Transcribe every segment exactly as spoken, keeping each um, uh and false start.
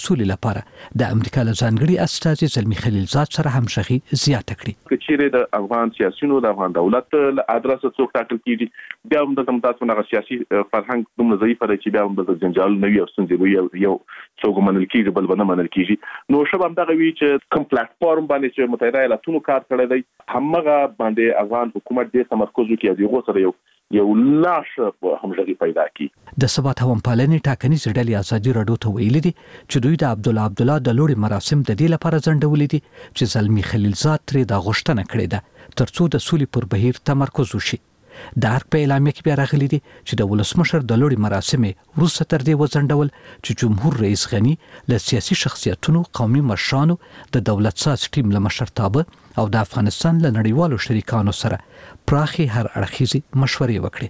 سولې لپاره د امریکا له ځانګړي استازي زلمی خلیلزاد سره همغږي زیاته کړې. کچېره د افغان سیاسيونو د افغان دولت له ادرس څوک ټاکل کیږي بیا هم د تاسو نه سیاسي فرهنګ دومره ضعیف دی چې بیا هم د جنجال نه وي او څنګه یو یو څوک منل کیږي بل نه منل کیږي. نو شبم دغه وی چې کوم پلیټ فارم باندې چې متحده ایالاتونو کار کړی دی همغه باندې افغان حکومت ډېر تمرکز وکړي او یو سره یو یو لاش همغږي پیدا کی. د ثبات هم پالنې ټاکنیز ډلې ازادي راډیو ته ویلي دي چې دوی د عبد الله عبد الله د لوړي مراسم د دې لپاره ځنډولې دي چې زلمی خلیلزاد ترې د غوښتنه کړې ده ترڅو د سولې پر بهیر تمرکز وشي. د ارګ په اعلامیه کې بیا راغلي دي چې د ولسمشر د لوړي مراسم وروسته تر دې وځنډول چې جمهور رئیس غنی له سیاسي شخصیتونو، قومي مشرانو، د دولت ساز ټیم له مشرتابه او د افغانستان له نړیوالو شریکانو سره پراخي هر اړخیزي مشورې وکړي.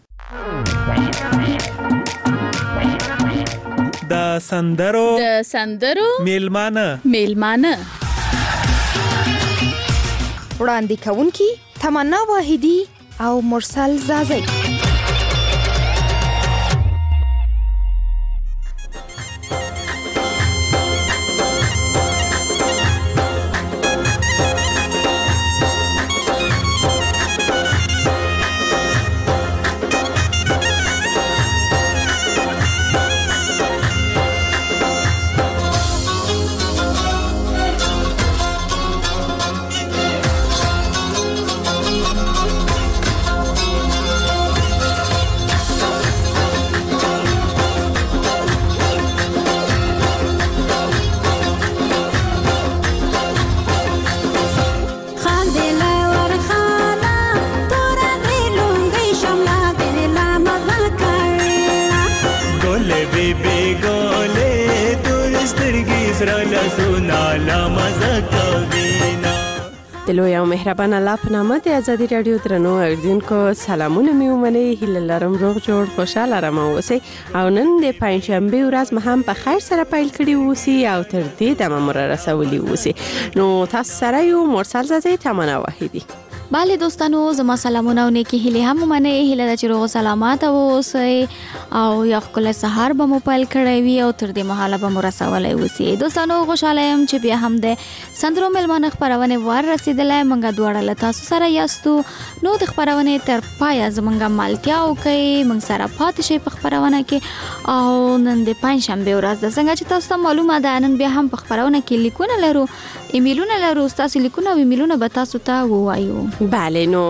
د سندرو د سندرو میلمانه میلمانه وړاندې کوونکی تمنا واحدی او مرسل زازی. د لوی او مهربان الله په نامه د ازادي راډیو درنو اوریدونکو سلامونه مې ومنئ. هیله لرم روغ جوړ خوشاله آرام اوسئ او نن د پنځشنبه ورځ مو هم په خیر سره پیل کړی اوسئ او تر دې دمه مو را رسولي اوسئ. نو تاسو سره یو مرسل زازی تمنا واحدی. بله دوستانو زما سلامونه او نیکی هیله هم منئ. هیله ده چې روغ سلامات اوسئ او یو ښکلی سهار به مو پیل کړی وي او تر دې مهاله به مو رسولی اوسئ. دوستانو خوشحاله یم چې بیا هم د سندرو میلمانه خپرونې ور رسېدلی. موږ دواړه له تاسو سره یاستو. نو د خپرونې تر پایه زموږ ملتیا وکړئ، موږ سره پاتې شئ په خپرونه کې. او نن د پنجشنبې ورځ ده، څنګه چې تاسو ته معلومه ده نن بیا هم په خپرونه کې لیکونه لرو، ایمیلونه لرو. ستاسو لیکونه او ایمیلونه به تاسو ته ووایو. بله، نو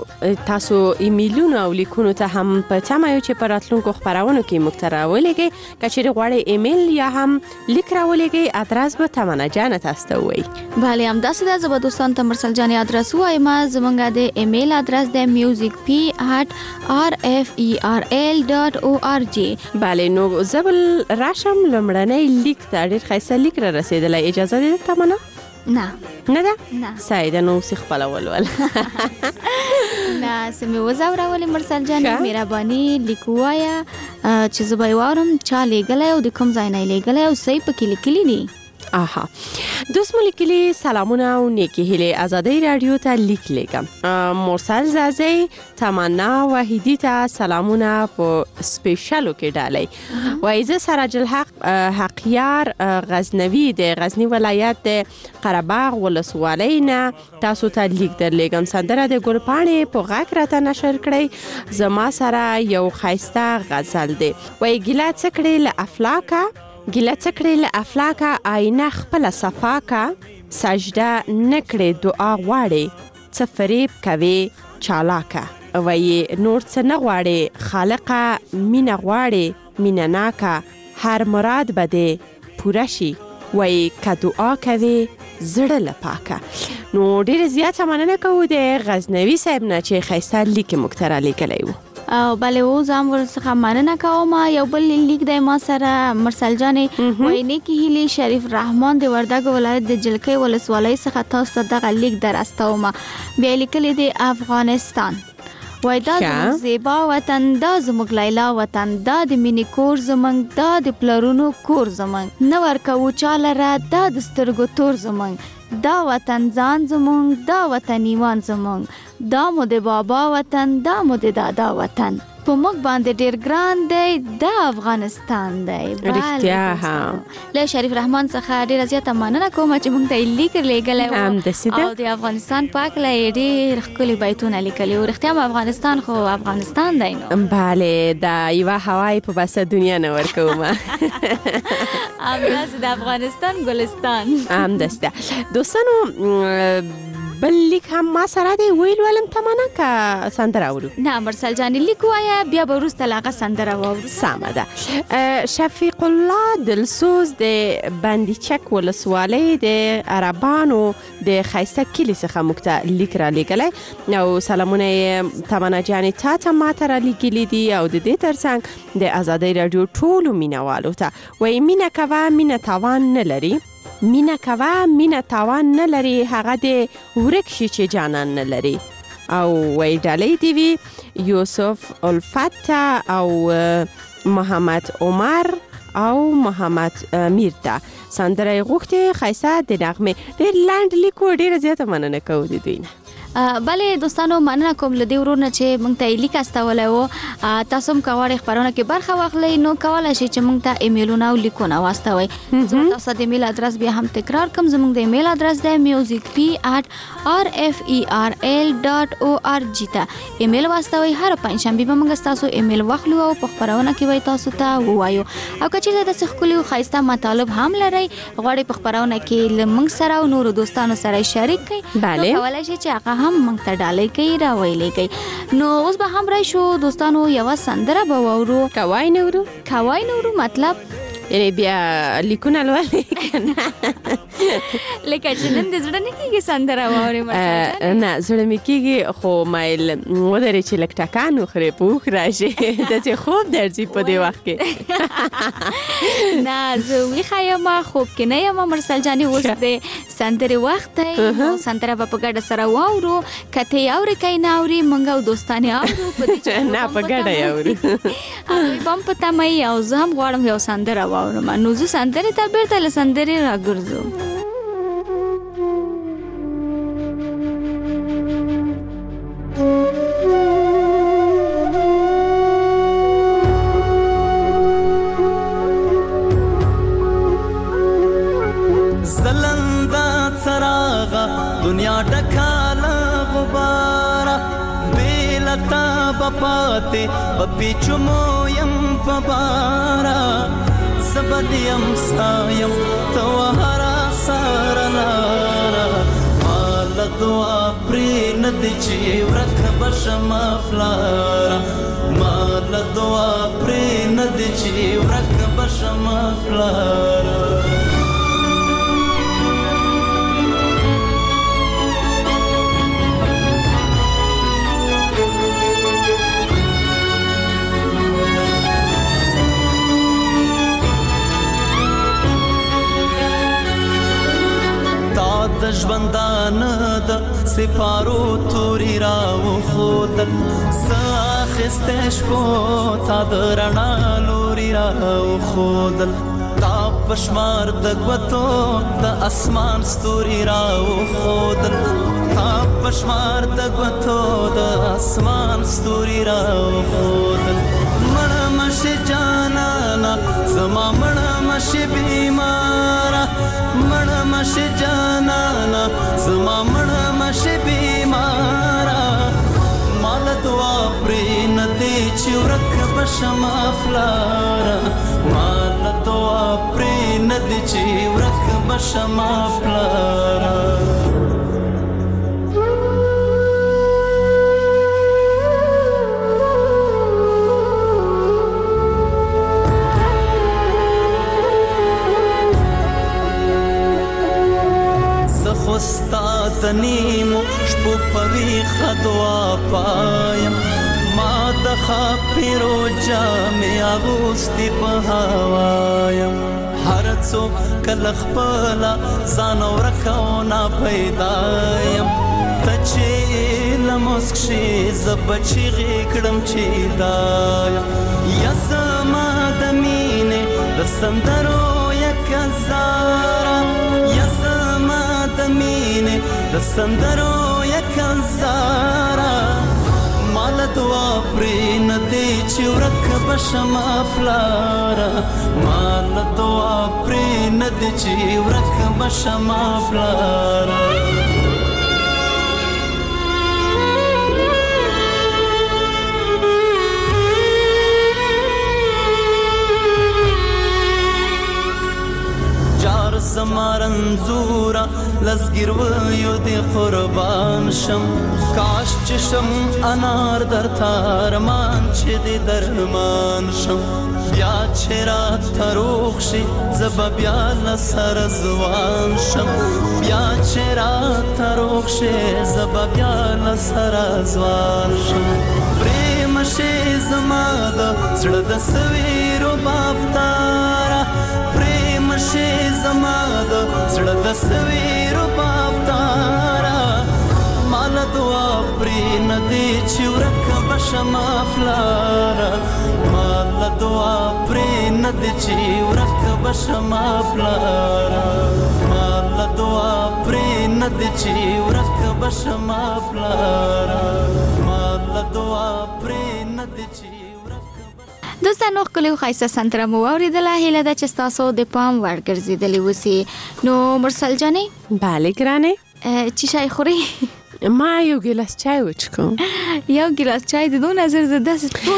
تاسو ایمیلونه او لیکونو ته هم په تمه یو چې په راتلونکو خپرونو کې موږ ته راولېږئ. که چیرې غواړئ ایمیل یا هم لیک راولېږئ، ادرس به تمنا جان تاسو ته ووایي. بله همداسې ده. زه به دوستانو ته مرسل جانې ادرس ووایم. زموږ د ایمیل ادرس دی میوزیک پی ات آر اف ای آر ال ډاټ او آر جی. بله، نو زه به راشم لومړنی لیک ته. ډېر ښایسته لیک را رسېدلی. اجازه دې ده تمنا؟ نه نه ده؟ نه. سایده نو سی خپل ولول. نه سمې وزورولې مرسل جانې، مهرباني لیک ووایه چې زه به یې واورم چا لیږلی او د کوم ځای نه یې لیږلی او صحیح پکې لیکلي دي. آها، دوست مو لیکلی سلامونه او نیکی هیله ازادي رادیو ته لیک لیکم. مرسل زازی تمنا وحیدی ته سلامونه په سپیشلو کې ډالۍ. وایزه سراج الحق حقیار غزنوی د غزنی ولایت د قرهباغ ولسوالۍ نه تاسو ته لیک درلیږم. سندره د ګلپاڼې په غږ راته نشر کړئ. زما سره یو ښایسته غزل دی. وایي ګیله څه کړې له افلاکه، ګیله څه کړې له افلاکه، آینه خپله صفا که، سجده نه کړې دعا غواړې، څه فریب کوې چالاکه. وایي نور څه نه غواړې خالقه، مینه غواړې مینه ناکه، هر مراد به دې پوره شي. وایي که دعا کوې زړه له پاکه. نو ډېره زیاته مننه کوو د غزنوي صاحب نه چې ښایسته لیک یې موږ ته رالیږلی و. او بله اوس هم ورڅخه مننه کوم. یو بل لیک دی ما سره مرسل جانې. وایي نیکې هیلې شریف رحمان د وردګو ولایت د جلکۍ ولسوالۍ څخه تاسو ته دغه لیک در استوم. بیا یې لیکلی دی افغانستان. وایي دا زموږ زیبا وطن، دا زموږ لیلا وطن، دا د مینې کور زموږ، دا د پلرونو کور زموږ، نه ورکوو چا لره دا د سترګو تور زموږ، دا وطن ځان زموږ، دا وطن ایمان زموږ، دا مو د بابا وطن، دا مو د دادا وطن. په موږ باندې ډیر ګران دی د افغانستان دی. رښتیا ها. له شریف رحمان څخه ډیر زیاته مننه کوم چې موږ ته لیک لګلې هم د سیده او د افغانستان پاک لې ډیر ښکلي بیتونه لیکلي او رښتیا ما افغانستان خو افغانستان دی نو. بله دا یو هوای په بس دنیا نه ورکوم. امراض د افغانستان ګلستان هم دسته. دوستانو بل لیک هم ما سره دی ویل ولم تمنه که سندره اورو. نه مرسل جان لیک وایا بیا به وروسته لاغه سندره واورو. سمه ده. شفیق الله دلسوز د بندیچک ولسوالۍ د عربانو د خیسته کلی څخه موږ ته لیک را لیږلی او سلامونه تمنه جانې تا ته ما ته را لیږلي دي او د دې ترڅنګ د ازادۍ راډیو ټولو مینهوالو ته وایي مینه کوه مینه تاوان نه لري. مینه کوه مینه تاوان نه لري هغه د ورک شي چې جانان نه لري. او وای ډالۍ دی وی یوسف الفت او محمد عمر او محمد امیر ته سندره غوښته خیسه د نغمه ډیر لاند لیکو ډیر زیاته مننه کوم دي دوی نه. بله دوستانو مننه کوم له دې ورونه چې موږ ته لیک استولای وو. تاسو هم کوړې خبرونه کې برخه واخلئ نو کولای شئ چې موږ ته ایمیلونه او لیکونه واستوي. زموږ تاسو د ایمیل ادرس بیا هم تکرار کوم. زموږ د ایمیل ادرس دی music p at r f e r l dot org ته ایمیل واستوي. هر پنځشنبه به موږ تاسو ایمیل واخلو او په خبرونه کې وای تاسو ته ووایو. او کچې د څخکلو خایسته مطالب هم لري غواړي په خبرونه کې لمنګ سره او نور دوستانو سره شریک کړئ. بله کولای شئ چې هغه هم موږ ته ډالۍ کوي را ویلې کوي. نو اوس به هم راشو دوستانو یو سندره به وورو. کوای نورو کوای نورو مطلب یعنی بیا لیکونه لولې کنه لکه چې نن د زړه نه کېږي سندره واورې مثلا نه زړه مې کېږي خو مایل ودرې چې لږ ټکان وخورې پوخ راشي داسې خوب درځي په دې وخت کې. نه زه ویښه یم خوب کې نه یم مرسل جانې اوس د سندرې وخت دی نو سندره به په ګډه سره واورو. که ته یې اورې که یې نه اورې موږ او دوستانې اورو په دې چې نه په ګډه یې اورو. هغوی به هم په تمه یي او زه هم غواړم یو سندره واورم. نو زه سندرې ته بیرته له سندرې راګرځو. زلنده څراغه دنیا ډکاله غباره بیلتا بپاتې بپیچمو یم په باره زبدیم سایم تو هرا سارا لارا مال دعا پری ندی چی ورک بشما فلارا مال دعا پری ندی چی ورک بشما فلارا د ژوندان د سپارو توري راو خودل ساخسته شپو تا د رڼا لوري راو خودل تا پشمار د غوتو د اسمان ستوري راو خودل تا پشمار د غوتو د اسمان ستوري راو خودل مړ مشه جانانا زما مړ مشه بیمارا مړ مشه جانانا زما مړ مشه بیمارا مال دعا پرې ندی چې ورک بشما فلارا مال دعا پرې ندی چې ورک بشما فلارا استاد نیمو شپو پوی خدوا پایم ما د خاپیرو جامې اغوستي په هوایم هر څوک کله خپله ځان ورکو نه پیدایم ته چې له مسک شي زه به چیغې کړم چې دایم یا زما د مینې د سندرو یک هزاره یا زما د مینې د سندرو یک هزاره مال دعا پرې ندی چې ورک بشما پلارا مال دعا پرې ند چې ورک بشما پلارا زمارن زورا لزگیر ویو دی قربان شم کاش چشم انار در تارمان چه دی درمان شم بیا چرا تروخ شی زبا بیا لسر زوان شم بیا چرا تروخ شی زبا بیا لسر زوان شم پریم شی زمادا زړه د سویرو بافتارا شي زما د زړه د سویرو بافتارا مال دعا پرې نه دی چې ورک بشما پلارا مال دعا پرې نه دی چې ورک بشما پلارا مال دعا پرې نه دی چې ورک بشما پلارا مال دعا پرې نه دی چې دوستانو خپل خایسته سنتره مو اوریدله هیله ده چې تاسو د پام ورګرځیدلی وسی نو مرسل جانې بله ګرانه چی شای خوري ما یو ګلاس چای وڅکم یو ګلاس چای د دوه نظر زده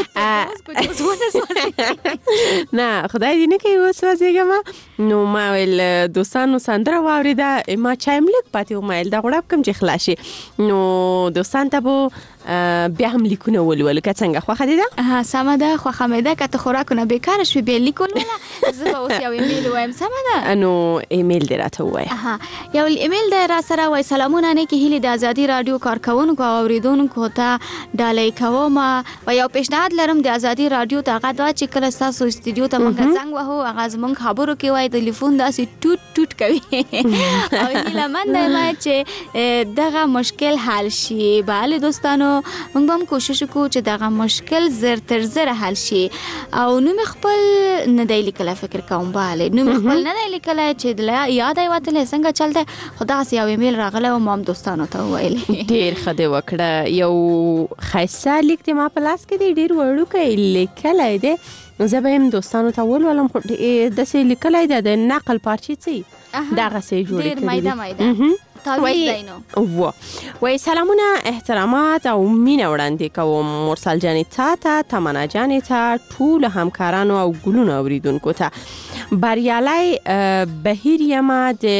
نه خدای دې نه کوي اوس وځيګم نو ما ول دوستانو سندره واوریده ما چای ملک پاتې ما ول دا غړپ کوم چې خلاصي نو دوستان ته بو بیا هم لیکونه ولول که څنګه خوخه دي ده ها سم ده خوخه مې ده کته خوراکونه بیکار شوي به لیکول ولا زه به اوس یو ایمیل وایم سم ده نو ایمیل دراته وای ها یو ایمیل ده را سره وای سلامونه نه کې هلي د ازادي رادیو کارکونکو او اوریدونکو ته ډالۍ کوم و یو پیشنهاد لرم د ازادي رادیو ته هغه دا چې کله تاسو استودیو ته مونږ څنګه وهو هغه زمونږ خبرو کې وای ټلیفون داسې ټوټ ټوټ کوي او هیله من ده چې دغه مشکل حل شي bale دوستانو موږ هم کوشش وکړو چې دغه مشکل زر تر زر حل شي او نو خپل نه دی لیکل فکر کوم bale نو خپل نه دی لیکل چې د یاد ایوتل څنګه چلته خدا سي یو ایمیل راغله او مام دوستانو ته ویل ډیر خده وکړه یو خیسه لیک ته ما پلاس کې دی ډیر وړو کې لیکلای دی زه به هم دوستانو ته ولولم خو د سې لیکلای دی د نقل پارچې سي دغه سي جوړ کړی ډیر مایده مایده و وای سلامونه احترامات او مینه وړاندې کوم مرسل جانې تا ته تمنا جانې ته ټول همکارانو او ګلونو اوریدونکو ته بریالي بهیر یما د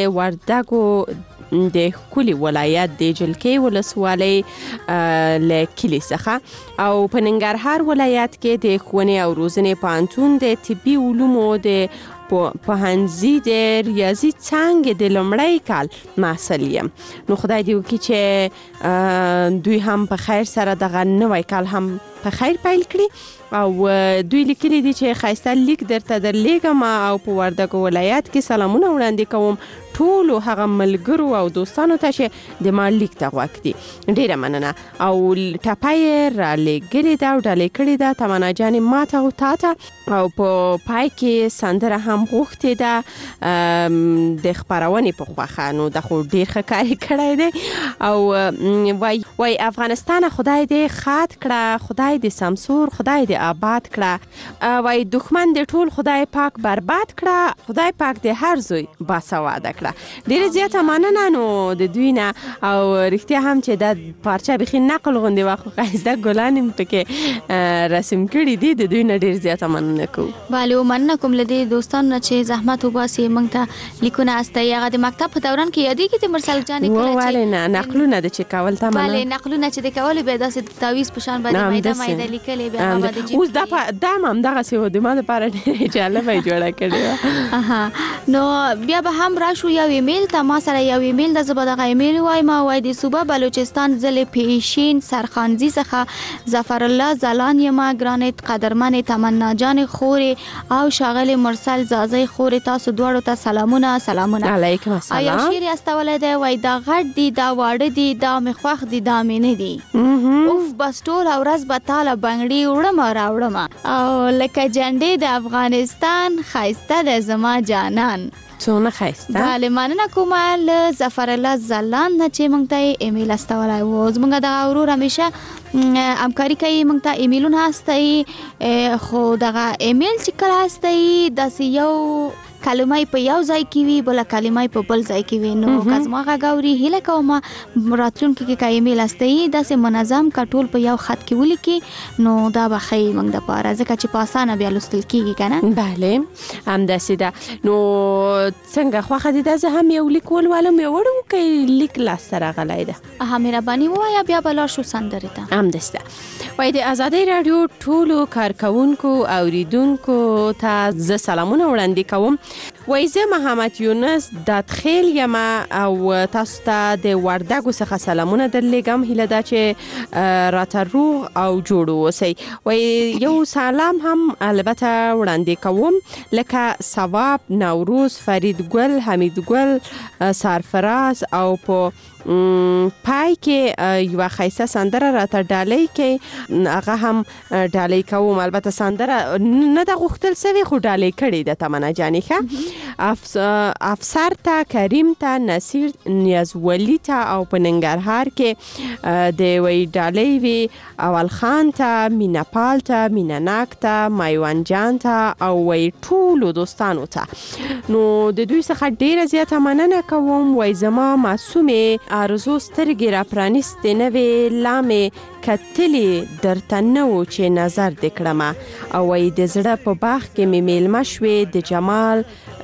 وردګو د کلی ولایت د جلکې ولسوالۍ له کلی څخه او په ننګرهار ولایت کې د ښوونې او روزنې پوهنتون د طبي علومو د پوهنځي د ریاضي څانګې د لومړی کال محصل یم نو خدای دې وکړي چې دوی هم په خیر سره دغه نوی کال هم په خیر پیل کړي او دوی لیکلي دي چې ښایسته لیک درته درلیږم او په وردګو ولایت کې سلامونه وړاندې کوم ټولو هغه ملګرو او دوستانو ته چې د ما لیک ته غوږ دي ډیره مننه او ټپه یې رالیږلې ده او ډالۍ کړې ده تمنا جانې ما ته او تا ته او په پای کې سندره هم غوښتې ده د خپرونې په خوښه نو د خو ډیر ښه کار یې کړی دی او وای وای افغانستان خدای دې ښاد کړه خدای دې سمسور خدای دې آباد کړه وای دښمن دې ټول خدای پاک برباد کړه خدای پاک دې هر زوی باسواده کړه ډیر زیاته مننه نو د دوی نه او رښتیا هم چې د پارچه بخي نقل غوندي واخو خایسته ګلان پکې رسم کړي دي د دوی نه ډیر زیاته مننه کوم bale مننه کوم لدی دوستانو چې زحمت وباسي موږ ته لیکونه استي هغه د مکتب په دوران کې یادې کې مرسل جانې کړه چې والله نه نقلونه د چې کول ته مننه bale نقلونه چې د کول به داسې تعویز په شان باندې مایده مایده لیکلې به هغه د اوس دا د مام دغه سی و د ما لپاره ډېر جالبه جوړه کړې اها نو بیا به هم راشو یو ایمیل ته ما سره یو ایمیل د زبر دغه ایمیل وای ما وای د صوبه بلوچستان ضلع پیشین سرخانزی څخه ظفر الله زلان یما ګرانیت قدرمن تمنا جان خوري او شاغل مرسل زازي خوري تاسو دوړو ته سلامونه سلامونه علیکم السلام آیا شیر استوله دی وای دا غټ دی دا واړه دی دا مخوخ دی دا مینه دی اوف بس ټول ورځ به تعالی بنگړي وړم راوړم او لکه جنډې د افغانستان خایسته د زما جانان څونه ښایسته. بله مننه کوم له ظفر الله زلاند نه چې موږ ته ایمیل استولی و. زموږ دغه ورور همیشه همکاري کوي، موږ ته ایمیلونه استوي، خو دغه ایمیل چې کله استوي داسې یو کلمه په یو ځای کې وي، بل کلمه په بل ځای کې وي. نو که زما غاوري هله کوم راتلونکي کې کې ایمیل استوي داسې منظم کټول په یو خط کې ولیکي، نو دا به ښه موږ د پاره ځکه چې په اسانه بیا لوستل کیږي کنه. بله همداسې ده. نو څنګه خوښه دي دا زه هم یو لیک ولولم یو وړو کې لیک لاسته راغلی ده. ها مهرباني ووایه بیا به لاړ شو سندرې ته. همداسې ده. وایي د ازادۍ راډیو ټولو کارکونکو اوریدونکو ته زه سلامونه وړاندې کوم. وایي زه محمد یونس دادخیل یم او تاسو ته د وردګو څخه سلامونه درلیږم. هیله ده چې راته روغ او جوړ اوسئ. وایي یو سلام هم البته وړاندې کوم لکه ثواب، نوروز، فریدګل، حمیدګل، سرفراز او په پای کې یو ښایسته سندره راته ډالۍ کې هغه هم ډالۍ کوم. البته سندره نه د غوښتل سوي خو ډالۍ کړي د تمنا جانې ښه افسر ته، کریم ته، نصیر نیازولی ته او په ننګرهار کې د وی ډالۍ وی اول خان ته، مینا پال ته، مینا ناک ته، مایوان جان ته او وی ټولو دوستانو ته. نو د دوی څخه ډیره زیاته مننه کوم. وای زما معصومه ارزو سترګې را پرانیستې نوې لامې کتلې درته نه و چې نظر دې کړمه. او وایي د زړه په باغ کې مې میلمه شوې د جمال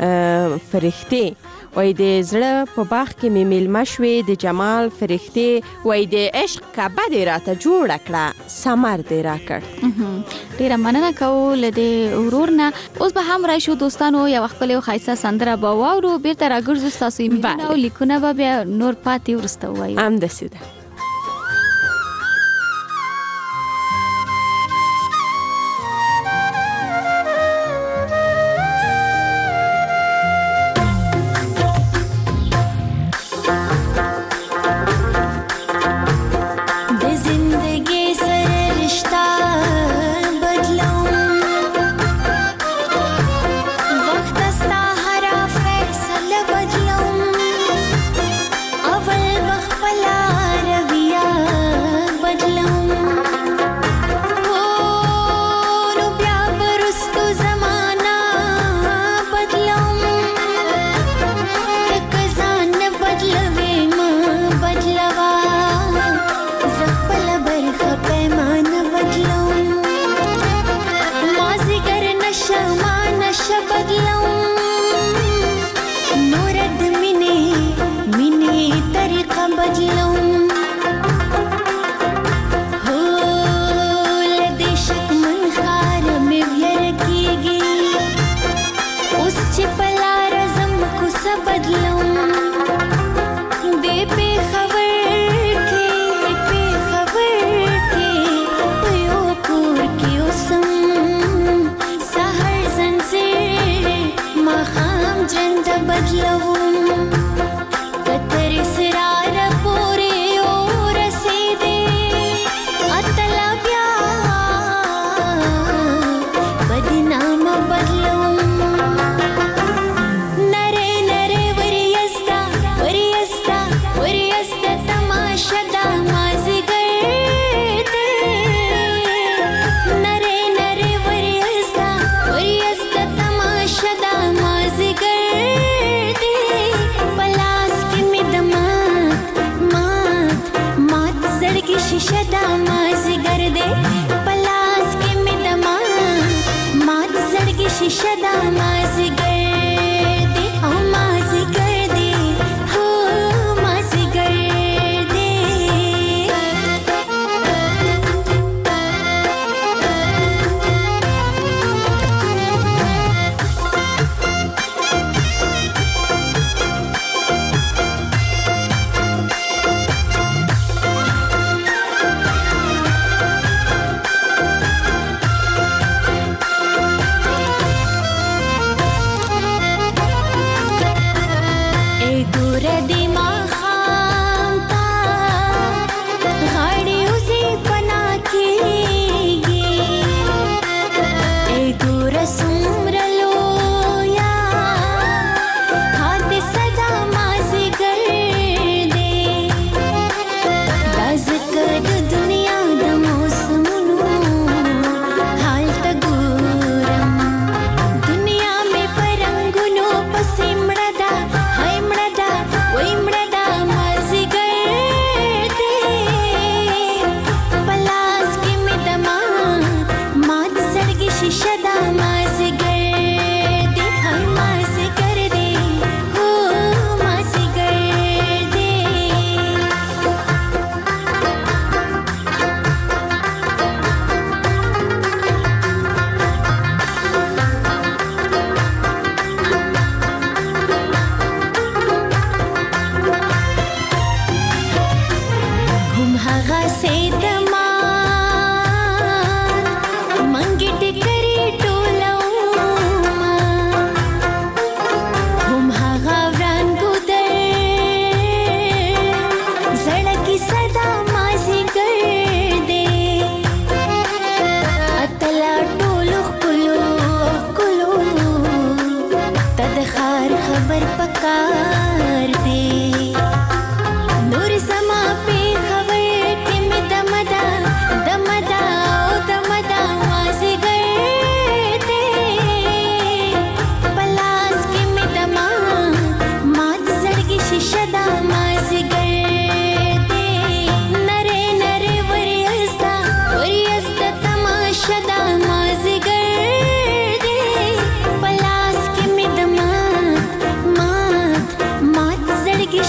فرښتې. وایي د زړه په باغ کې مې میلمه شوې د جمال فرښتې. وایي د عشق کعبه دې راته جوړه کړه ثمر دې راکړ. ډیره مننه کوو له دې ورور نه. اوس به هم راشو دوستانو یو ښکلې او ښایسته سندره به واورو، بیرته راګرځو ستاسو ایمیلونه او لیکونه به بیا نور پاتې وروسته ووایو. همداسې ده.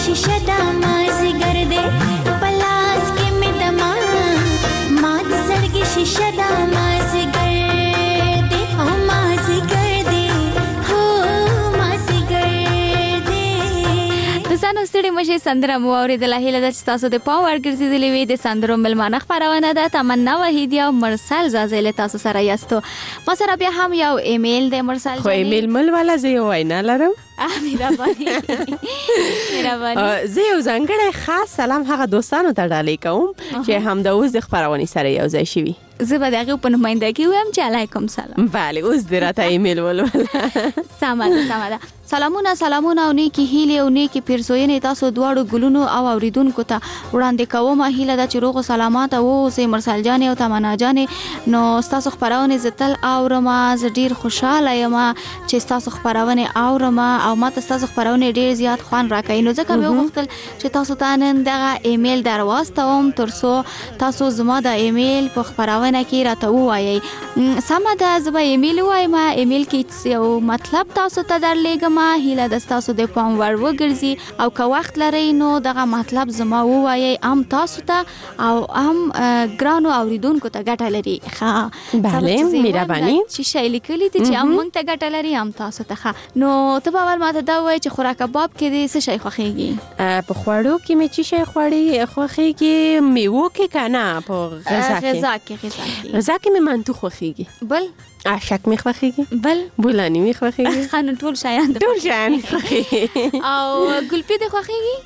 شیشه دا مازیګر دی پلاس کې مې دما مات زړګي شیشه دا مازیګر دی او مازیګر دی هو مازیګر دی دوستانو ستړي مشه سندره مو اورېدله هیله ده چې تاسو د پام ورګرځېدلې وي د سندرو مېلمانه خپرونه ده تمنا وحیدي او مرسل زازی له تاسو سره یاستو ما سره بیا هم یو ایمیل دی مرسل خو ایمیل مل والا زه یو وینا لرم مهرباني مهرباني زه یو ځانګړی خاص سلام هغه دوستانو ته ډالۍ کوم چې همدا اوس د خپرونې سره یو ځای شوي زه به د هغې په نمایندګي ویم چې علیکم سلام بله اوس دې راته ایمیل ولوله سمه ده سمه ده سلامونه سلامونه او نیکې هیلې او نیکې پیرزوینې تاسو دواړو ګلونو او اوریدونکو ته وړاندې کوم هیله ده چې روغ او سلامات اوسئ مرسل جانې او تمنا جانې نو ستاسو خپرونې زه تل اورم زه ډېر خوشحاله یم چې ستاسو خپرونې اورم او ماته ستاسو خپرونې ډېر زیات خوند راکوي نو ځکه مې وغوښتل چې تاسو ته نن دغه ایمیل در واستوم تر څو تاسو زما د ایمیل په خپرونه کې راته ووایئ سمه ده زه به ایمیل ووایم ایمیل کې یو مطلب تاسو ته درلیږم هیله ده ستاسو د پام وړ وګرځي او که وخت لرئ نو دغه مطلب زما ووایئ هم تاسو ته او هم ګرانو اوریدونکو ته ګټه لري ښه بله مهرباني چې شی لیکلی دي چې هم موږ ته ګټه لري هم تاسو ته ښه نو ته به اول ماته دا ووایې چې خوراک کباب کې دې څه شی خوښېږي په خوړو کې مې چې شی خوړی خوښېږي میوو کې که نه په غذا کې غذا کې غذا کې غذا کې مې منتو خوښېږي بل اشک مې خوښېږي بل بولاني مې خوښېږي ښه نو ټول شیان ټول شیان خوښېږي او ګلپي دې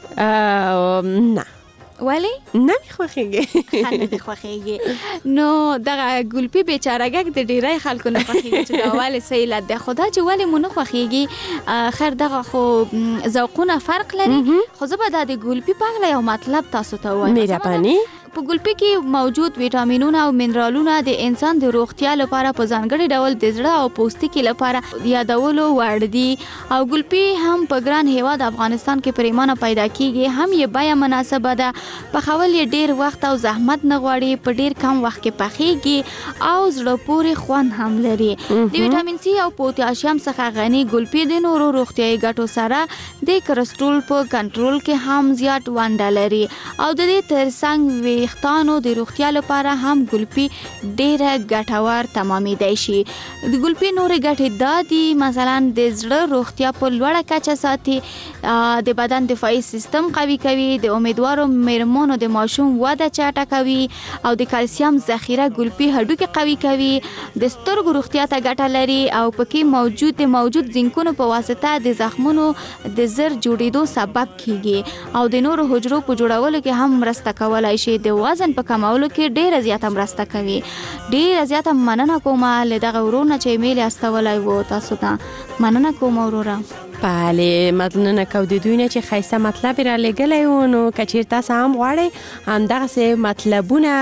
خوښېږي نه ولی نه مې خوښېږي ښه نه دې خوښېږي نو دغه ګلپي بیچارهګک د ډېری خلکو نه خوښېږي چې دا ولې څه علت دی خو دا چې ولې مو نه خوښېږي خیر دغه خو ذوقونه فرق لري خو زه به دا د ګلپي په هکله یو مطلب تاسو ته ووایم مهرباني په ګلپي کې موجود ویټامینونه او منرالونه د انسان د روغتیا لپاره په ځانګړي ډول د زړه او پوستکي لپاره یادولو وړ دي او ګلپي هم په ګران هیواد افغانستان کې پریمانه پیدا کیږي هم یې بیه مناسبه ده پخول یې ډیر وخت او زحمت نه غواړي په ډیر کم وخت کې پخېږي او زړه پورې خوند هم لري د ویټامین سی او پوتاشیم څخه غني ګلپي د نورو روغتیايي ګټو سره د کلسترول په کنټرول کې هم زیات ونډه لري او د دې ترڅنګ ویښتانو د روغتیا لپاره هم ګلپي ډیره ګټور تمامېدای شي د ګلپي نورې ګټې دا دي مثلا د زړه روغتیا په لوړه کچه ساتي د بدن دفاعي سیستم قوي کوي د امیدوارو میرمنو د ماشوم وده چټکوي او د کلسیم ذخیره ګلپي هډوکي قوي کوي د سترګو روغتیا ته ګټه لري او پکې موجود د موجود زینکونو په واسطه د زخمونو د زر جوړېدو سبب کیږي او د نورو حجرو په جوړولو کې هم مرسته کولای شي د وزن په کمولو کې ډیره زیاته مرسته کوي ډیره زیاته مننه کوم له دغه ورونه چې ایمیل استولای وو تاسو ته مننه کوم وروره بله مننه کوم د دوی نه چې خیسته مطلب را لګلای و نو کچیر تاسو هم غواړئ هم دغه مطلبونه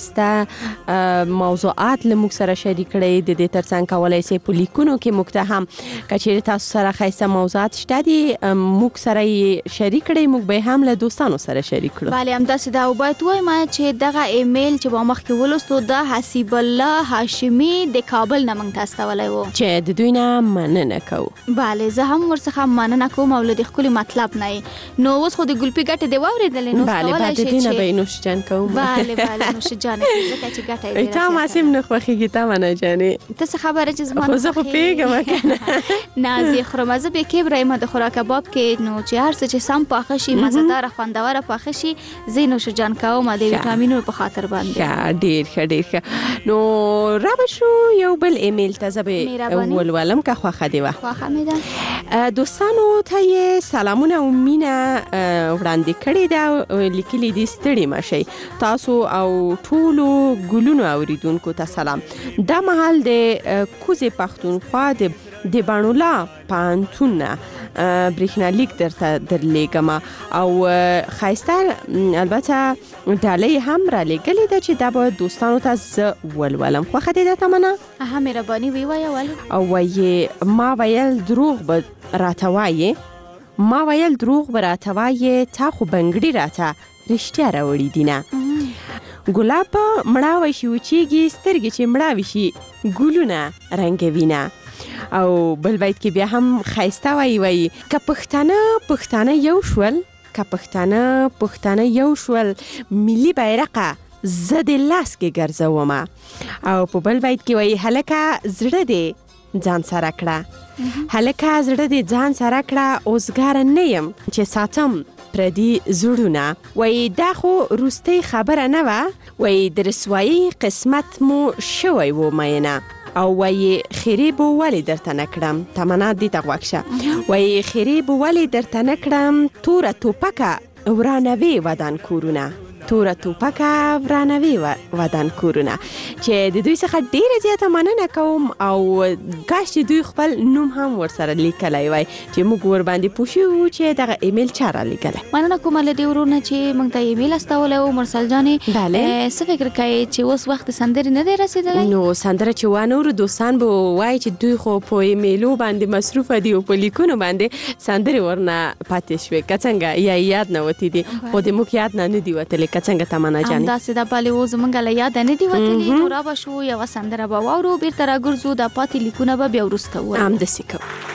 خیسته موضوعات له موږ سره شریک کړئ د دې ترڅنګ کولای شئ په لیکونو کې موږ ته هم کچیر تاسو سره خیسته موضوعات شته دي موږ سره شریک کړئ موږ به هم له دوستانو سره شریک کړو بله همداسې دا وباید وایم چې دغه ایمیل چې با مخکې ولوستو د حسیب الله هاشمي د کابل نه موږ ته استولی و چې د دوی نه مننه کوو بله زه هم ورڅخه مننه کوم او له دې ښکلي مطلب نه نو اوس خو د ګلپي ګټې دې واورېدلې نو بله بعد د دې نه به یې نوشجان کوم بله بله نوشجانه کوي ځکه چې ګټه یې ډېره تا ماسیم نه خوښېږي تا منه جانې ته څه خبره چې زما خو زه خو پوهېږم که نه زه یې خورم زه بې کبره یم د خوراک کباب کې نو چې هر څه چې سم پاخه شي مزهداره خوندوره پاخه شي زه یې نوشجان کوم د ویټامینونو په خاطر باندې ښه ډېر ښه ډېر ښه نو را به شو یو بل ایمیل ته زه به ولولم که خوښه دې وه خوښه مې ده دوستانو ته یې سلامونه او مینه وړاندې کړې ده لیکلي دي ستړي مشئ تاسو او ټولو ګلونو اوریدونکو ته سلام دا مهال د کوزې پښتونخوا د د بڼولا پوهنتون نه برېښنالیک درته درلیږم او ښایسته البته ډالۍ هم رالیږلې ده چې دا به دوستانو ته زه ولولم خوښه دې ده تمنه ها مهرباني ووایه ولې او وایې ما ویل دروغ به راته وایې ما ویل دروغ به راته وایې تا خو بنګړي راته رښتیا راوړي دینه ګلاب به مړاوی شي وچیږي سترګې چې مړاوي شي ګلونه رنګوینه او بل بیت کې بیا هم ښایسته وایي وایي که پښتانه پښتانه یو شول که پښتانه پښتانه یو شول ملي بیرغه زه د لاس کې ګرځومه. او په بل بیت کې وایي هلکه زړه دې ځان سره کړه، هلکه زړه دې ځان سره کړه، اوزګاره نه یم چې ساتم پردي زړونه. وایي دا خو روستۍ خبره نه وه، وایي د رسوایي قسمت مو شوی و مینه. او وایي خیرې به ولې درته نه کړم، تمنا دې ته غوږ شه. وایي خیرې به ولې درته نه کړم، توره توپکه ورانوي ودان کورونه، توره توپکه ورانوي ودان کورونه. چې د دوی څخه ډیره زیاته مننه کوم او کاش چې دوی خپل نوم هم ورسره لیکلی وای چې موږ ور باندې پوه شو چې دغه ایمیل چا را لیکلی. مننه کوم له دې ورونه چې موږ ته ایمیل استولی و. مرسل جانې څه فکر کوي چې اوس وخت سندرې نه دی رسېدلی؟ نو سندره چې وا نورو دوستان به وایي چې دوی خو په ایمیلو باندې مصروفه دي او په لیکونو باندې سندرې ورنه پاتې شوې، که څنګه یا یاد نه وتې دي، خو د موږ یاد نه نه دي وتلې. که څنګه تمنا جانې؟ همداسې ده بلې و زموږ له یاده نه دي وتلي. نو را به شو یوه سندره به واورو، بیرته راګرځو، دا پاتې لیکونه به بیا وروسته ووایو. همداسې کوو.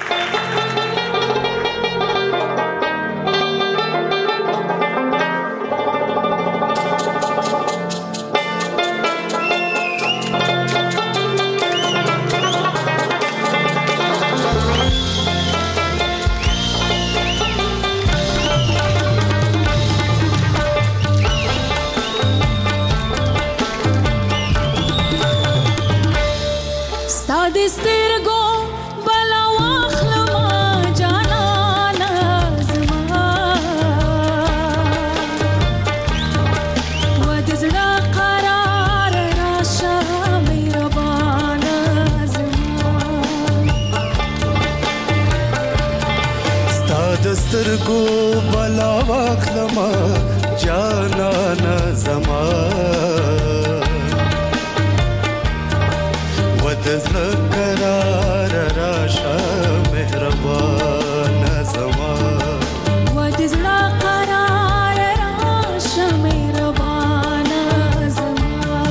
سترګو بلا واخلما جانانا زما ودزل قرار راشا مهربان زما ودزل قرار راشا مهربان زما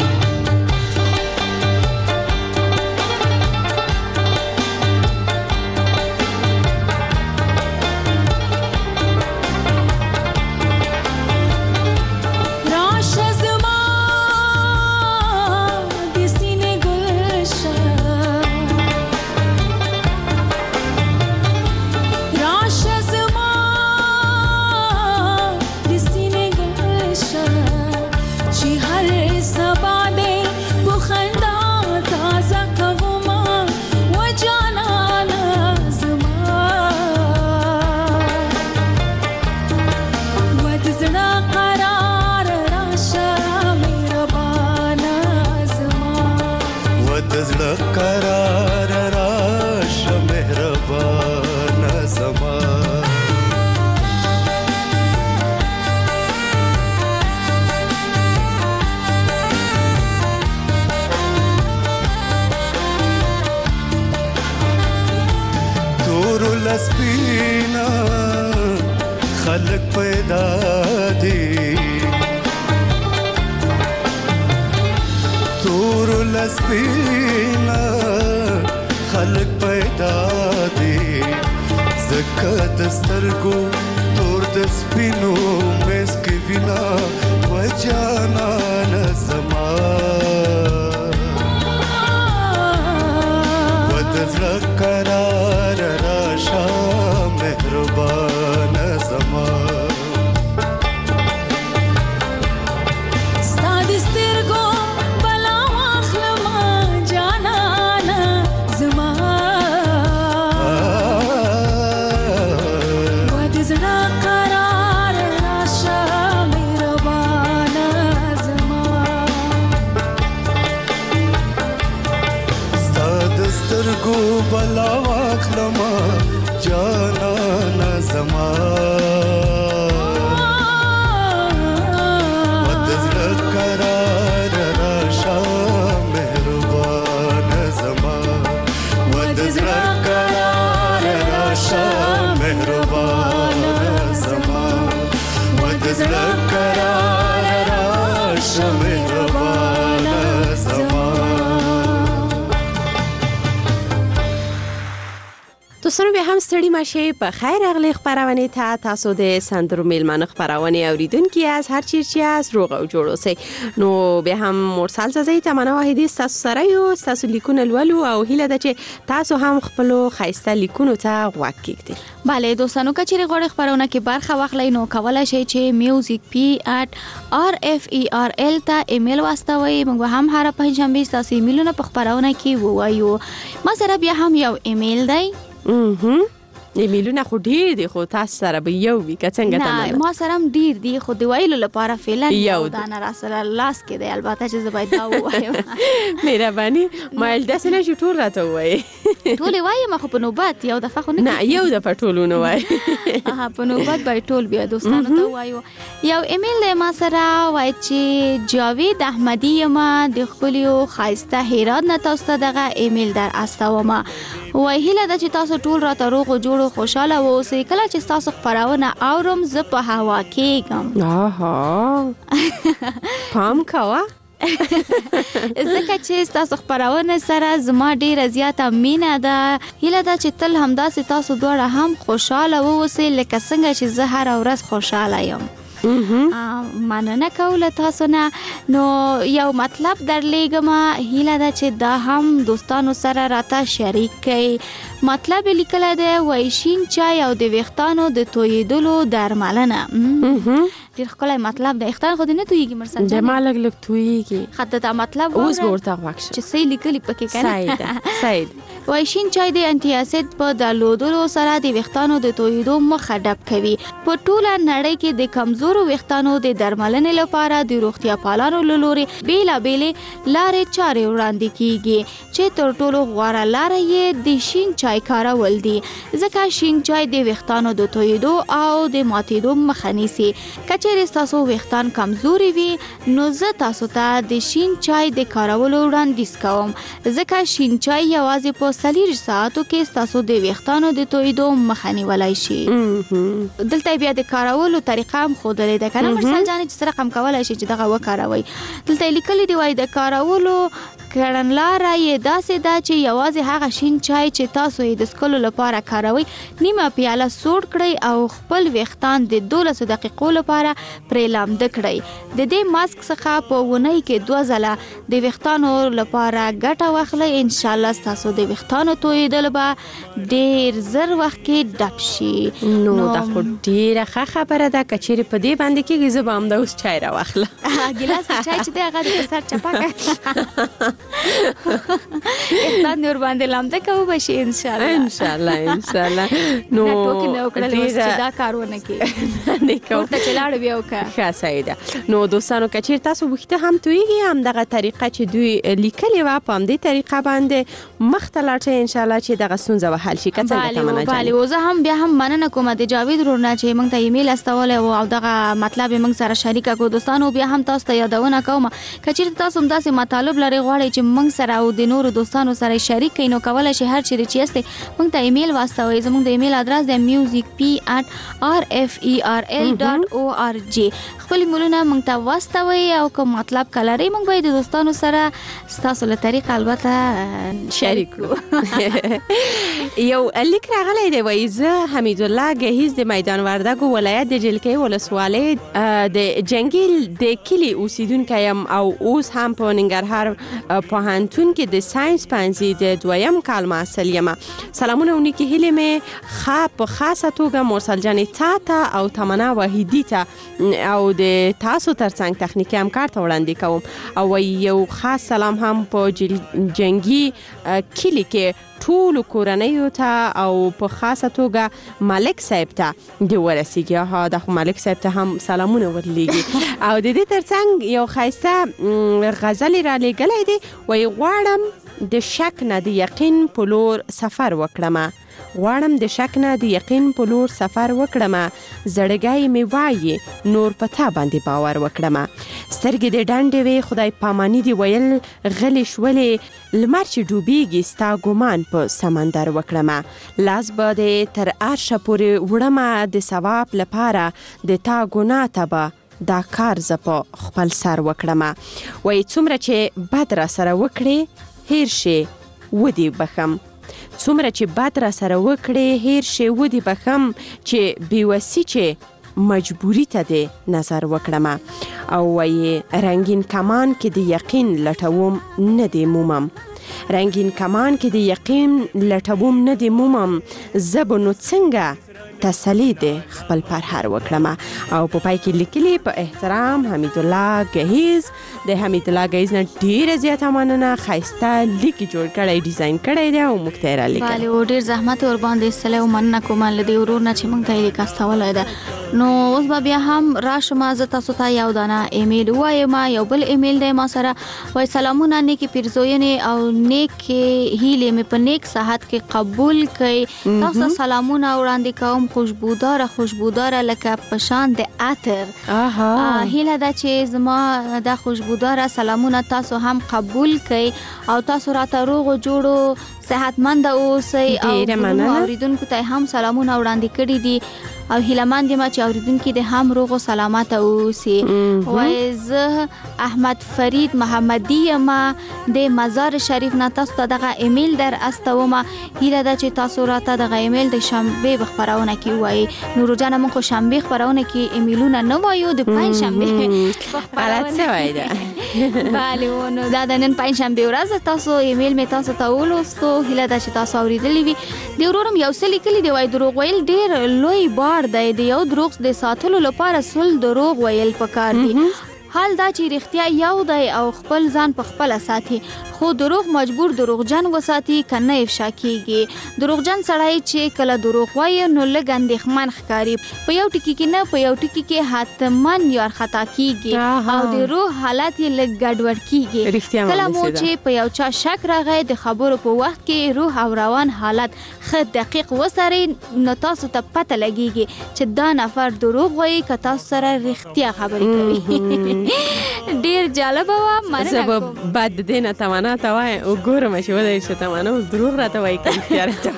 سپینا خلق پیدا دی تور لسپینا خلق پیدا دی زکه دسترګو تور د سپینو مسک وینا وجانا نظما ودزل قرار راشا مهربان زما ستاد سترګو بلا واخلما جانانا زما ودزل قرار راشا مهربان زما ستاد سترګو بلا واخلما جانانا زما ودزل قرار راشا مهربان زما ودزل قرار راشا مهربان زما ودزل قرار راشا مهربان زما دوستانو بیا هم ستړي مشه په خیر اغلی خبرونه ته تاسو د سندرو میلمانه خبرونه اوریدونکي از هر چیرچی از روغ او جوړ اوسئ. نو بیا هم مرسل زازی تمنا واحدی تاسو سره یو تاسو لیکونه لولو او هیله ده چې تاسو هم خپل خایسته لیکونو ته غوږ کېږدئ. بله دوستانو که چیرې غواړئ خبرونه کې برخه واخلئ نو کولی شئ چې میوزیک پی ات آر اف ای آر ال ته ایمیل واستوئ. موږ به هم هره پنجشنبه ستاسو ایمیلونه په خبرونه کې ووایو. ما سره بیا هم یو ایمیل دی. اها ایمیلونه خو ډیر دي خو تاسو سره به یو وي که څنګه ته نه ما سره هم ډیر دي خو د ویلو لپاره فعلا یو دانه را سره لاس کې دی. البته چې زه باید دا ووایم مهرباني ما داسې نه چې ټول راته ووایي. ټولې وایم خو په نوبت یو دفعه خو نه یو دفعه ټولونه وایي. اها په نوبت به ټول بیا دوستانو ته وایو. یو ایمیل دی ما سره وایي چې جاوید احمدی یم د ښکلیو ښایسته هرات نه تاسو ته دغه ایمیل در استوم. وایي هیله ده چې تاسو ټول راته روغ او جوړ خوشاله اوسئ. کله چې تاسو خبرونه اورم زه په هوا کېږم. آها پام کوه ځکه چې تاسو خبرونه سره زما ډیره زیاته مینه ده. هیله ده چې تل همداسې تاسو دواړه هم خوشاله اوسئ لکه څنګه چې زه هره ورځ خوشاله یم. مننه کوله تاسو نه. نو یو مطلب درلیږم هیله ده چې دا هم دوستانو سره راته شریک کړئ. مطلب لیکل دی وایي شین چای او د ویښتانو د تویېدلو درملنه. ډېر ښکلی مطلب دی. ویښتان خو دې نه تویېږي مرسل جانې؟ زما لږ لږ تویېږي. ښه ته دا مطلب اوس به ورته غوږ شم چې څه یې لیکلي پکې که نه؟ صحیح ده صحیح ده. وایي شین چای د انټي اسید په درلودلو سره د ویښتانو د تویېدو مخه ډب کوي. په ټوله نړۍ کې د کمزورو ویښتانو د درملنې لپاره د روغتیا پالانو له لوري بېلابېلې لارې چارې وړاندې کیږي چې تر ټولو غوره لاره یې د شین چای کارول دي. ځکه شین چای د ویښتانو د تویېدو او د ماتېدو مخه نیسي. که چیرې ستاسو ویښتان کمزوري وي نو زه تاسو ته د شین چای د کارولو وړاندیز کوم. ځکه شین چای یوازې په څلور ساعتو کې ستاسو د ویښتانو د تویېدو مخه نیولی شي. دلته بیا د کارولو طریقه هم ښودلې ده که نه مرسل جانې چې څه رقم کولی شي چې دغه وکاروئ. دلته یې لیکلي دي وایي د کارولو کړنلاره یې داسې ده چې یوازې هغه شین چای چې تاسو یې د څښلو لپاره کاروئ نیمه پیاله سوړ کړئ او خپل ویښتان د دولسو دقیقو لپاره پرې لامده کړئ. د دې ماسک څخه په اونۍ کې دوه ځله د ویښتانو لپاره ګټه واخلئ. انشاءالله ستاسو د ویښتانو تویېدل به ډېر زر وخت کې ډب شي. نو دا خو ډېره ښه خبره ده. که چیرې په دې باندې کېږي زه به همدا اوس چای راواخلم. ګیلاس کې چای چې دی هغه د په سر چپه کړه ویښتان دې ورباندې لامده کوو به شي انشاءالله انشاءالله انشاءالله. نو ټوکې مې وکړلې اوس چې دا کار ونه کړي ورته چې لاړو بیا وکړه. ښه صحیح ده. نو دوستانو که چیرې تاسو ویښته هم تویېږي همدغه طریقه چې دوی لیکلې وه په همدې طریقه باندې مخته لاړ شئ انشاءالله چې دغه ستونزه به حل شي. که څنګه تمنا جانې؟ بله زه هم بیا هم مننه کوم د جاوید ورور نه چې موږ ته ایمیل استولی و او دغه مطلب یې موږ سره شریکه کړو. دوستانو بیا هم تاسو ته یادونه کوم که چیرې تاسو هم داسې مطالب لرئ غواړئ چې موږ سره او د نورو دوستانو سره شریک کړئ نو کولی شئ هر چیرې چې یاستئ موږ ته ایمیل واستوئ. زموږ د ایمیل ادرس دی میوزیک پی ات آر اف ای آر ال ډاټ او آر جی. خپل ایمیلونه موږ ته واستوئ او کوم مطلب که لرئ موږ به یې د دوستانو سره ستاسو له طریقه البته شریک کړو. یو لیک راغلی دی وایي زه حمیدالله ګهیز د میدان وردګو ولایت د جلکې ولسوالۍ د جنګیل د کلي اوسیدونکی یم او اوس هم په ننګرهار پوهنتون کې د ساینس پوهنځي د دویم کال محصل یم. سلامونه او نیکې هیلې مې ښه په خاصه توګه مرسل جانې تا ته او تمنا واحدي ته او د تاسو ترڅنګ تخنیکي همکار ته وړاندې کوم. او یو خاص سلام هم په جنګي کلي کې ټولو کورنیو ته او په خاصه توګه ملک صاحب ته د ورسیږي. ها د ملک صاحب ته هم سلامونه ورلیږي. او د دې ترڅنګ یو ښایسته غزل را لیږلی دی وایي غواړم د شک نه د یقین په لور سفر وکړم. غواړم د شک نه د یقین په لور سفر وکړم. زړګی مې وایي نور په تا باندې باور وکړم. سترګې د ډنډې وې خدای پاماني دی ویل غلې شولې لمر چې ډوبېږي ستا ګمان په سمندر وکړم. لاس به د تر عرشه پورې وړمه د ثواب لپاره د تا ګناه ته به دا کار زه په خپل سر وکړم. وایي څومره چې بد را سره وکړې هیر شي ودې بخم. څومره چې بد را سره وکړې هیر شي ودی بخم چې بیوسی چې مجبوری ته د نظر وکړم او وای رنگین کمان کې د یقین لټوم نه دی مومم رنگین کمان کې د یقین لټوم نه دی مومم زبنو څنګه تسلی ده خپل پرهر وکړم او په پای کې لیکلي په احترام حمید الله گهیز د حمید الله گهیز نه ډیره زیاته مننه خایسته لیک جوړ کړی ډیزاین کړی دی او موږ ته را لیکل بله او ډیر زحمت ور باندې استله او مننه کوم لدی ورور نه چې موږ ته لیک استولای ده نو اوس به بیا هم راشم از تاسو ته یو دانه ایمیل وایم یو بل ایمیل دی ما سره وای سلامونه نیکی پیرزوینه او نیک هیله مې په نیک صحت کې قبول کړي تاسو سلامونه وړاندې کوم خوشبودار خوشبودار لکه پشان د عطر آها هیله دا چې زما د خوشبودار سلامونه تاسو هم قبول کړئ او تاسو راته روغ جوړو صحتمند اوسئ او اوریدونکو ته هم سلامونه وړاندې کړي دي او هیلمند یم چې اوریدونکو د هم روغ او سلامت اوسئ وای زه احمد فرید محمدی ما د مزار شریف نه تاسو ته دغه ایمیل در استوم هیله دا چې تاسو راته دغه ایمیل د شنبه خبرونه کې وای نور جان موږ شنبه خبرونه کې ایمیلونه نه وایو د پنځ شنبه غلط څه وای دا بله نو دا د نن پنځ شنبه ورځ تاسو ایمیل می تاسو ته ولوستو هیله دا چې تاسو اوریدلی وي د ورورم یو څه لیکلي دی وای دروغ ویل ډیر لوی بار دی د یو دروغ د ساتلو لپاره سل دروغ ویل پکار دي حال دا چې رښتیا یو دی او خپل ځان په خپل ساتي خو دروغ مجبور دروغجن وساتي کنه افشا کیږي دروغجن سړی چې کله دروغ وایي نو لږ اندېښمن ښکاري په یو ټکي کې نه په یو ټکي کې حتمن یار خطا کیږي او د روح حالت یې لږ ګډوډ کیږي کله مو چې په یو چا شک راغی د خبرو په وخت کې روح او روان حالت ښه دقیق وسري نو تاسو ته پته لګیږي چې دا نفر دروغ وایي که تاسو سره رښتیا خبرې کوي ډیر جالب و مننه زه بعد دینه تمنا ته وای او ګورم چې ودی چې تمنا اوس دروغ راته وای کوي خیال ته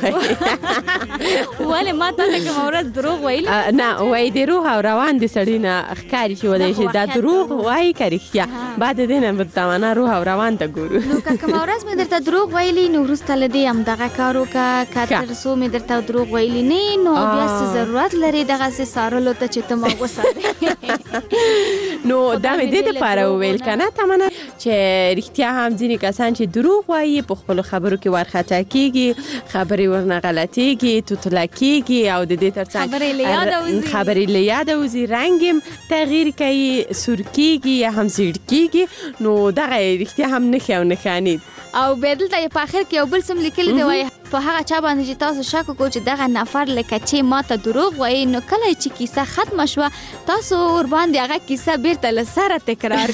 وای ولې ما ته کوم ورځ دروغ ویل نه وای د روح او روان د سړی نه ښکاری چې ودی چې دا دروغ وای کوي بعد دینه به تمنا روح او روان ته ګورو نو کوم ورځ مې درته دروغ ویلی نو ورسته لدی هم دغه کارو کا کتر سو مې درته دروغ ویلی نه نو بیا څه ضرورت لري دغه سه سارلو ته چې ته ما وساره نو دا مې د لپاره ویل کنه تمنا چې رښتیا هم ځینې کسان چې دروغ وایي په خپل خبرو کې ورخطا کیږي خبرې ورنه غلطيږي توتلا کیږي او د دې ترڅنګ خبرې له یاده وځي خبرې له یاده وځي رنګ تغییر کوي سور کیږي یا هم زیړ کیږي نو دغه رښتیا هم نه خو نه خانید او بدل ته په اخر کې یو بل سم لیکل دی وای په هغه چا باندې چې تاسو شک وکړو چې دغه نفر لکه چې ما ته دروغ وایي نو کله چې کیسه ختم شوه تاسو ور باندې هغه کیسه بیرته له سره تکرار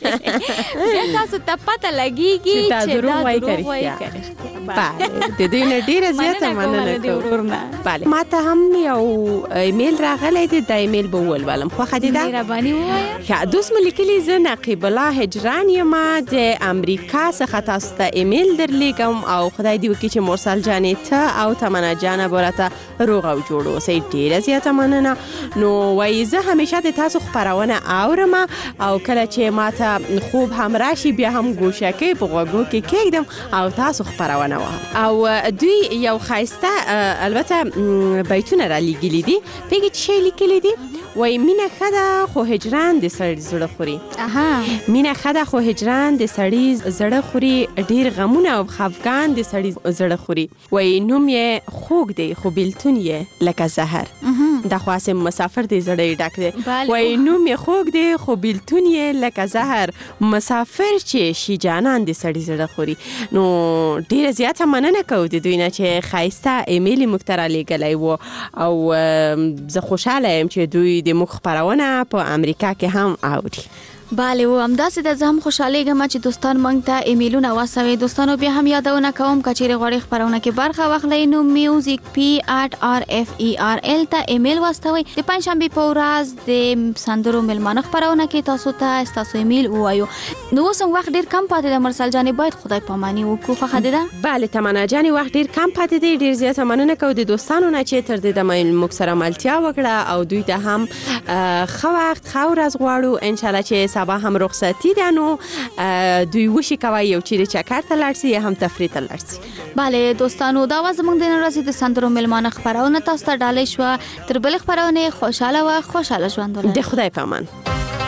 کړئ بیا تاسو ته پته لګیږي چې دا دروغ وایي بله د دې نه ډیره زیاته مننه کوم بله ما ته هم یو ایمیل راغلی دی د ایمیل به ولولم خوښه دي دا مهرباني ووایه دوست مو لیکلي زه نقیب الله هجران یم د امریکا څخه تاسو ته ایمیل درلیږم او خدای دې وکړي چې مرسل جانې ته او تمنا جانه براته روغ او جوړ اوسئ ډیره زیاته مننه نو وایي زه همیشه د تاسو خپرونه اورم او کله چې ماته خوب هم راشي بیا هم ګوشکې په غوږو کې کېږدم او تاسو خپرونه او دوی یو خایسته البته بیتونه را لیکلي دي پیږي چې شی لیکلي دي وای مینه خدا خو هجران د سړی زړه خوري اها مینه خدا خو هجران د سړی زړه خوري ډیر غمونه او خفګان د سړی زړه خوري وای نوم یې خوږ دی خو بیلتون یې لکه زهر د خاصه مسافر دی زړه ډک دی وای نوم یې خوږ دی خو بیلتون یې لکه زهر مسافر چې شي جانان د سړی زړه خوري نو ډیر زیاته مننه کوم د دوی نه چې خایسته ایمیل مختره لګلای وو او زه خوشاله یم چې دوی د مخ خبرونه په امریکا کې هم اوري بله و همداسې د زه هم خوشحالیږم چې دوستان موږ ته ایمیلونه واستوي دوستانو بیا هم یادونه کوم که چیرې غواړئ خپرونه کې برخه واخلئ نو میوزیک پی ات آر اف ای آر ال ته ایمیل واستوئ د پنجشنبې په ورځ د سندرو میلمانه خپرونه کې تاسو ته ستاسو ایمیل ووایو نو اوس هم وخت ډېر کم پاتې دی مرسل جانې باید خدای پاماني وکړو خوښه دې ده بله تمنا جانې وخت ډېر کم پاتې دی ډېر زیاته مننه کوو د دوستانو نه چې تر دې دمه موږ سره ملتیا وکړه او دوی ته هم ښه وخت ښه ورځ غواړو انشاءالله چې سبا هم رخصتی ده نو دوی وشي کوي یو چیرې چکر ته لاړ شي هم تفریح ته لاړ شي. بله دوستانو دا و زموږ د نن ورځې د سندرو میلمانه خپرونه تاسو ته ډالۍ شوه. تر بلې خپرونې خوشحاله و خوشحاله ژوند ولرئ. د خدای په امان.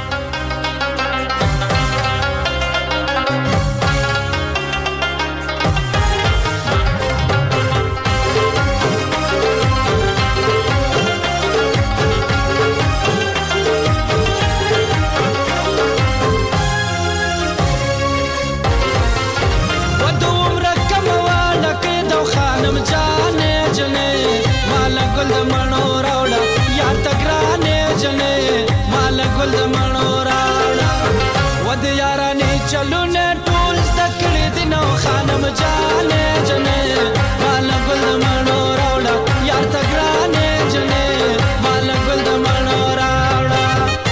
चलो ने टूल्स तकड़ी दिनो खानम जाने जने माला गुल मनो रावड़ा यार तगराने जने माला गुल मनो रावड़ा.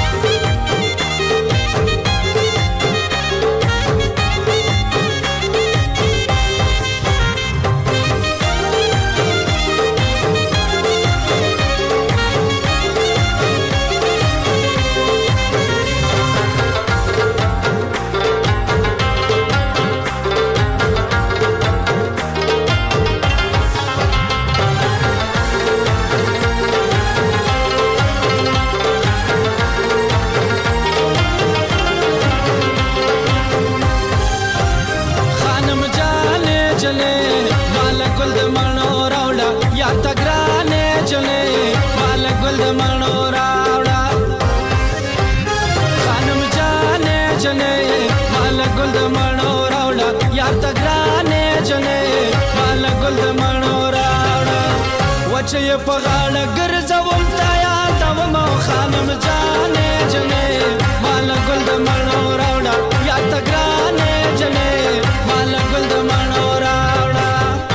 وچه په غاړه ګرځوم تا یاد و مو خانم جانې جنې مال ګل د مڼو راوړه یا تګرانې جنې مال ګل د مڼو راوړه.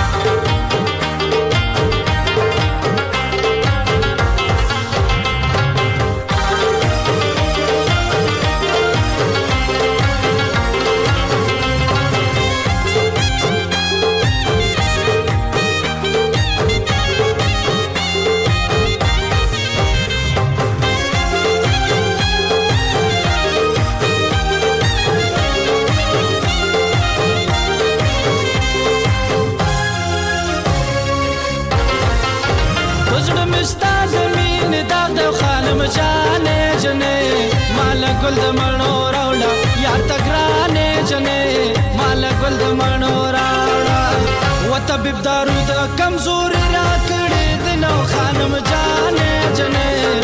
جانې جنې مال ګل د مڼو راوړه یا تګرانې جنې مال ګل د مڼو راوړه. و طبيب دارو د کمزوري را کړې د نو خانم جانې جنې